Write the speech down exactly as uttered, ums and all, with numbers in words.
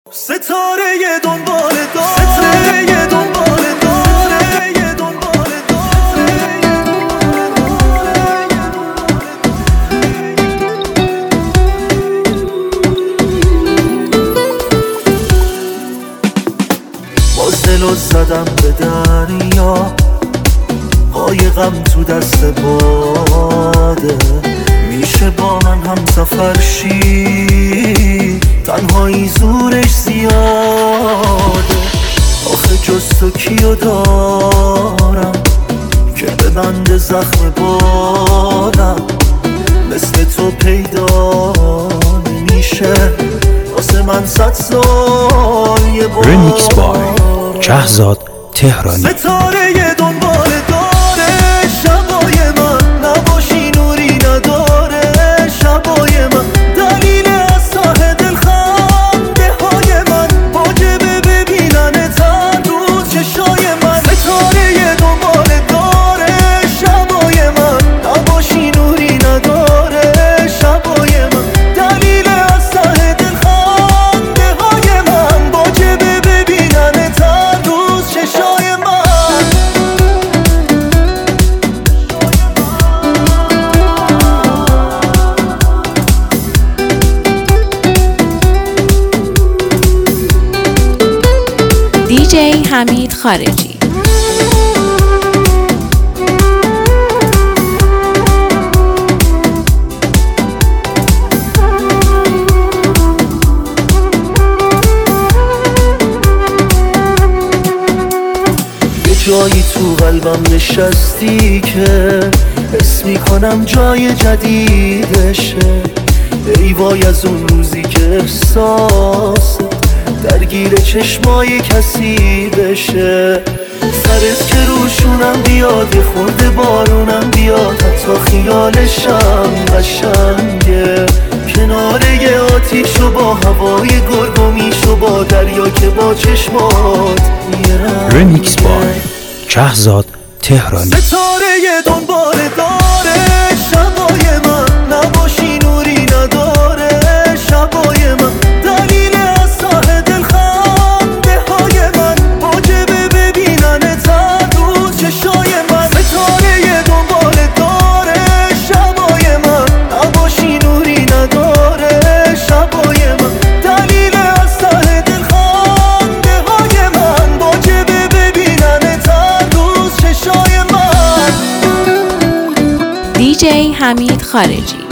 ستاره دنبال داره ستاره دنبال داره دنبال داره باز دلو زدم به دریا، قایقم تو دست باده. میشه با من هم سفر شی، تنهایی زورش زیاده. آخه جز تو کیو دارم که ببنده زخم بادم، مثل تو پیدا نمیشه واسه من صد سال یه بار. رمیکس بای شهزاد تهرانی. ستاره دنبال داره شبای من، نباشی نوری نداره شبای من. دلیل از ته دل خنده های من، واجبه ببینن تن رو چشای من. ستاره دنبال داره شبای من، نباشی نوری نداره شبای من. دلیل از ته دل خنده های من، واجبه ببینن تن رو چشای من. دیجی حمید خارجی. یه جایی تو قلبم نشستی که حس میکنم جای جدیدشه. ای وای از اون روزی که احساس درگیر چشمای کسی بشه. سرت که روشونم بیاد، یه خورده بارونم بیاد، حتی خیالشم قشنگه. کنار یه آتیش و با هوای گرگومیش و با دریا که با چشمات میرم. رمیکس بای شهزاد تهرانی. ستاره دنبال داره شبای من، نباشی نوری نداره شبای من. دلیل از ته دل خنده های من، واجبه ببینن تن رو چشای من. ستاره دنبال داره شبای من، نباشی نوری نداره شبای من. دلیل از ته دل خنده های من، واجبه ببینن تن رو چشای من. دیجی حمید خارجی.